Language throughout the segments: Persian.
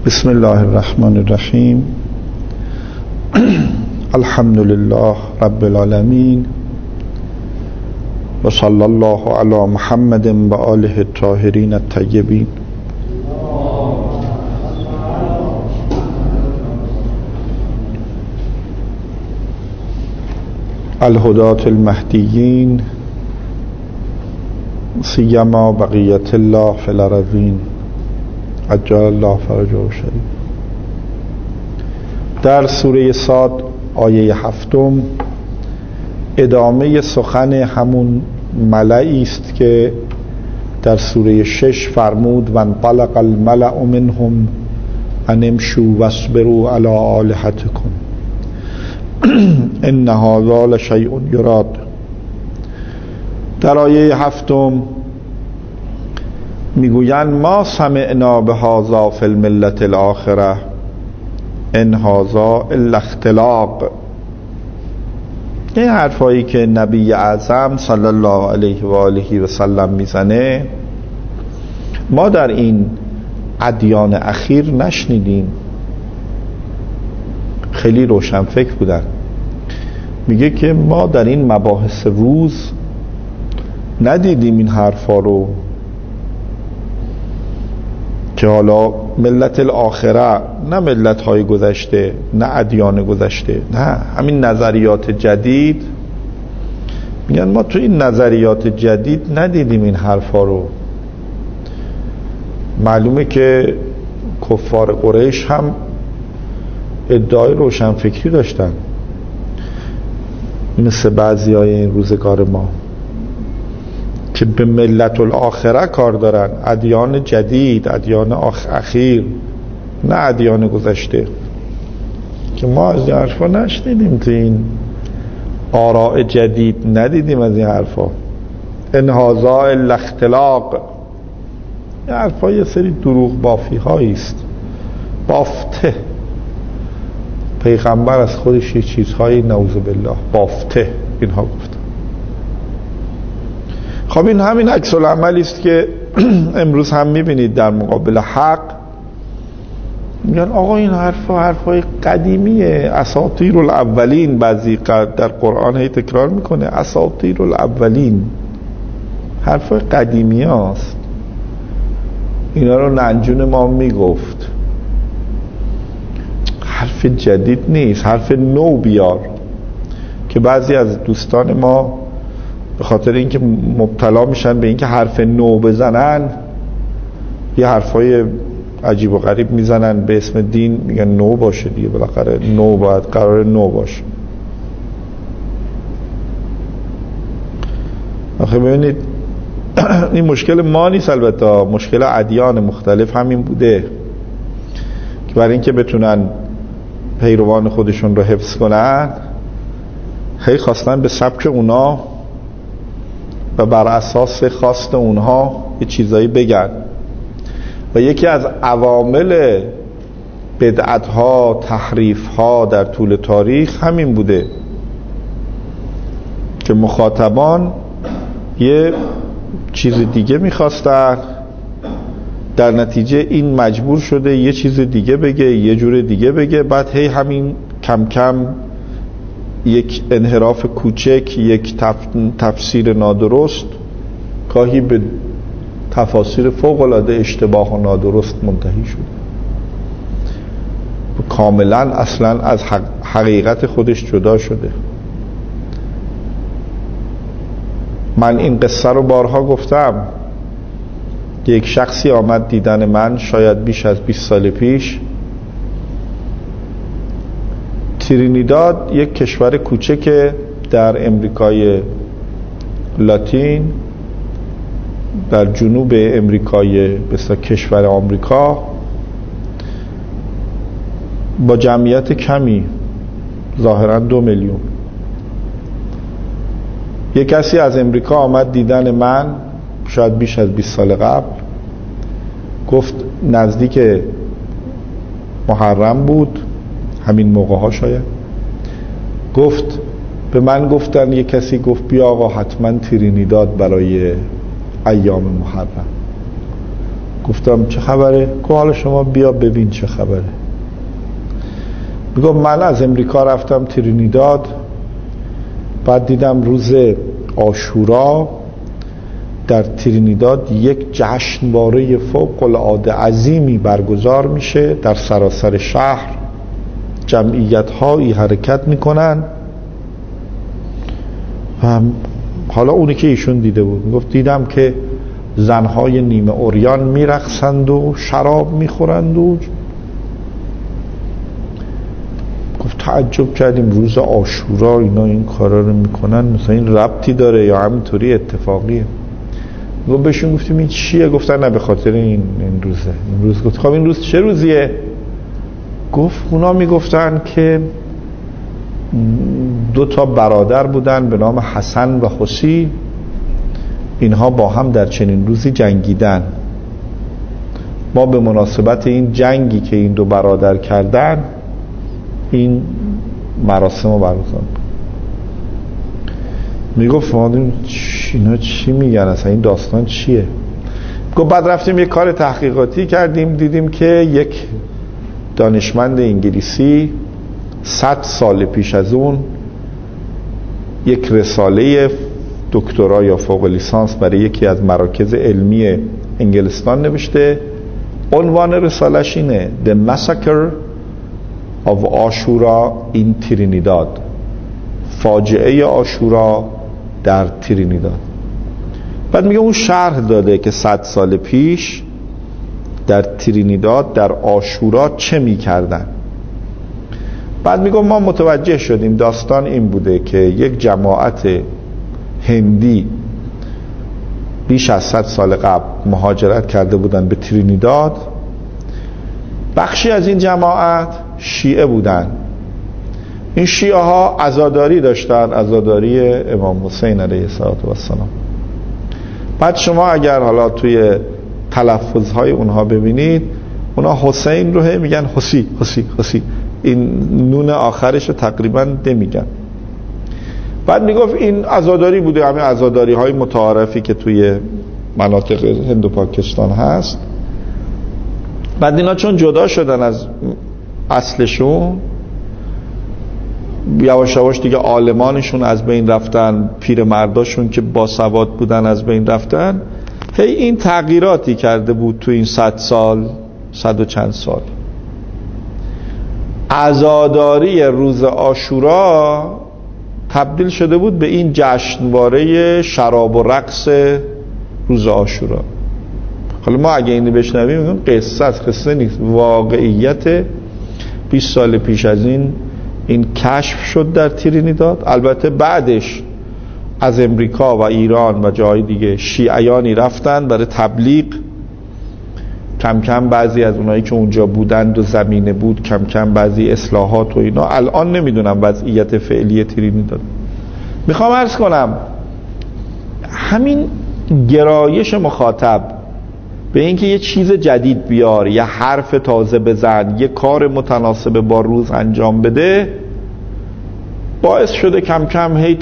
بسم الله الرحمن الرحیم. الحمد لله رب العالمین و صلی الله علی محمد و آله الطاهرین الطیبین. الهداة المهدیین سیما بقیت الله فی الارضین عجل الله فرجه الشریف. در سوره صاد آیه 7 ادامه سخن همون ملئی است که در سوره 6 فرمود و انطلق الملأ منهم ان امشوا واصبروا علی آلهتکم ان هذا لشیء یراد. در آیه 7 میگویند ما سمعنا بهذا فی الملة الاخره ان هذا الا اختلاق. این حرفایی که نبی اعظم صلی الله علیه و آله و سلم میزنه ما در این ادیان اخیر نشنیدیم. خیلی روشن فکر بودن. میگه که ما در این مباحث روز ندیدیم این حرفا رو که حالا ملت الاخره، نه ملت های گذشته، نه ادیان گذشته، نه همین نظریات جدید. میگن ما تو این نظریات جدید ندیدیم این حرفا رو. معلومه که کفار قریش هم ادعای روشنفکری داشتن مثل بعضی های این روزگار ما که به ملت الاخره کار دارن، ادیان جدید، ادیان اخیر، نه ادیان گذشته. که ما از این حرفا نشنیدیم، تو این آراء جدید ندیدیم از این حرفا. ان هذا الا اختلاق. این حرفا یه سری دروغ بافی هایی است، بافته. پیغمبر از خودش یه چیزهایی نعوذ بالله بافته اینها گفت. خب این همین عکس العملی است که امروز هم میبینید در مقابل حق. میگن آقا این حرفای قدیمیه، اساطیر الاولین. بعضی در قرآن هی تکرار میکنه اساطیر الاولین، حرفای قدیمی هاست. اینا رو ننجون ما میگفت. حرف جدید نیست، حرف نو بیار. که بعضی از دوستان ما به خاطر اینکه مبتلا میشن به اینکه حرف نو بزنن یه حرفای عجیب و غریب میزنن به اسم دین. میگن نو باشه دیگه، بالاخره نو باید قرار نو باشه. آخه ببینید این مشکل ما نیست، البته مشکل ادیان مختلف همین بوده که برای اینکه بتونن پیروان خودشون رو حفظ کنن هی خواستن به سبک اونا و بر اساس خواست اونها یه چیزایی بگن. و یکی از عوامل بدعت‌ها، تحریف‌ها در طول تاریخ همین بوده که مخاطبان یه چیز دیگه میخواستن، در نتیجه این مجبور شده یه چیز دیگه بگه، یه جور دیگه بگه. بعد هی همین کم کم یک انحراف کوچک، یک تفسیر نادرست، گاهی به تفاسیر فوق‌العاده اشتباه و نادرست منتهی شد. کاملا اصلا از حقیقت خودش جدا شده. من این قصه رو بارها گفتم. یک شخصی آمد دیدن من، شاید بیش از 20 سال پیش. ترینیداد یک کشور کوچک در امریکای لاتین، در جنوب امریکای بسیار کشور آمریکا، با جمعیت کمی، ظاهراً 2 میلیون. یک کسی از امریکا آمد دیدن من، شاید بیش از 20 سال قبل. گفت نزدیک محرم بود، همین موقع ها شاید. گفت به من گفتن، یک کسی گفت بیا آقا حتما ترینیداد برای ایام محرم. گفتم چه خبره؟ گفت حالا شما بیا ببین چه خبره. میگم من از امریکا رفتم ترینیداد، بعد دیدم روز عاشورا در ترینیداد یک جشنواره فوق العاده عظیمی برگزار میشه، در سراسر شهر جمعیت هایی حرکت میکنن. حالا اونی که ایشون دیده بود میگفت دیدم که زنهای نیمه عریان میرقصند و شراب میخورند و گفت تعجب کردیم روز عاشورا اینا این کارا رو میکنن، مثلا این ربطی داره یا همینطوری اتفاقیه؟ گفت بهشون گفتیم این چیه؟ گفتن نه به خاطر این روزه. این روز. گفت خب این روز چه روزیه؟ گفت اونا میگفتن که 2 برادر بودن به نام حسن و حسی، اینها با هم در چنین روزی جنگیدن، ما به مناسبت این جنگی که این 2 برادر کردن این مراسم رو برگزار میگفت اینا چی میگن، اصلا این داستان چیه؟ گفت بعد رفتیم یک کار تحقیقاتی کردیم، دیدیم که یک دانشمند انگلیسی 100 سال پیش از اون یک رساله دکترا یا فوق لیسانس برای یکی از مراکز علمی انگلستان نوشته. عنوان رسالش اینه The Massacre of Ashura in Trinidad، فاجعه عاشورا در ترینیداد. بعد میگه اون شرح داده که 100 سال پیش در ترینیداد در عاشورا چه میکردن. بعد میگه ما متوجه شدیم داستان این بوده که یک جماعت هندی بیش از 100 سال قبل مهاجرت کرده بودن به ترینیداد. بخشی از این جماعت شیعه بودن. این شیعه ها عزاداری داشتن، عزاداری امام حسین علیه السلام. بعد شما اگر حالا توی تلفظهای اونها ببینید، اونها حسین رو میگن حسی حسی حسی، این نون آخرش رو تقریبا نمیگن. بعد میگفت این عزاداری بوده، همین عزاداری های متعارفی که توی مناطق هند و پاکستان هست. بعد اینا چون جدا شدن از اصلشون، یواش یواش دیگه عالمانشون از بین رفتن، پیرمرداشون که باسواد بودن از بین رفتن. هی این تغییراتی کرده بود تو این 100 سال، 100 و چند سال. عزاداری روز عاشورا تبدیل شده بود به این جشنواره شراب و رقص روز عاشورا. حالا ما اگه اینو بشنویم میگیم قصه است، قصه نیست، واقعیت 20 سال پیش از این کشف شد در ترینیداد. البته بعدش از امریکا و ایران و جای دیگه شیعیانی رفتن برای تبلیغ. کم کم بعضی از اونایی که اونجا بودند و زمینه بود کم کم بعضی اصلاحات و اینا. الان نمیدونم وضعیت فعلی ترینیداد. میخوام عرض کنم همین گرایش مخاطب به اینکه یه چیز جدید بیار، یه حرف تازه بزن، یه کار متناسب با روز انجام بده، باعث شده کم کم هی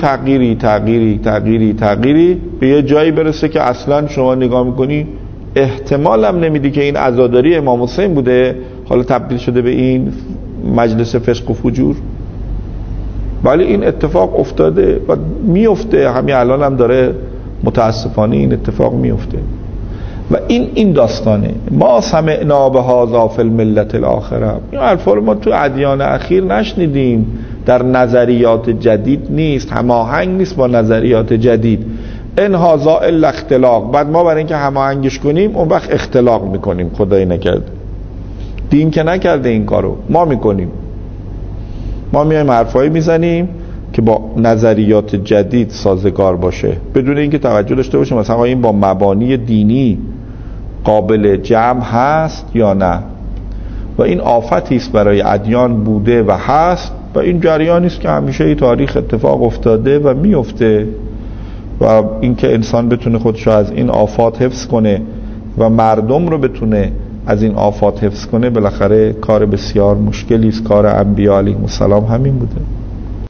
تغییری به یه جایی برسه که اصلا شما نگاه میکنی احتمال هم نمیدی که این عزاداری امام حسین بوده، حالا تبدیل شده به این مجلس فسق و فجور. ولی این اتفاق افتاده و میفته، همین الان هم داره متاسفانه این اتفاق میفته. و این داستانه ما سمعنا بهذا فی الملت الاخره. این حرفا رو ما تو ادیان اخیر نشنیدیم، در نظریات جدید نیست، هماهنگ نیست با نظریات جدید. ان هذا الا اختلاق. بعد ما برای اینکه هماهنگش کنیم اون وقت اختلاق میکنیم. خدای نکرده، دین که نکرده این کارو، ما میکنیم. ما میایم حرفایی میزنیم که با نظریات جدید سازگار باشه، بدون اینکه توجه داشته باشیم مثلا این با مبانی دینی قابل جمع هست یا نه. و این آفتی است برای ادیان بوده و هست و این جریانی است که همیشه تاریخ اتفاق افتاده و میفته. و اینکه انسان بتونه خودش رو از این آفات حفظ کنه و مردم رو بتونه از این آفات حفظ کنه بالاخره کار بسیار مشکلی است. کار انبیاء علیهم السلام همین بوده.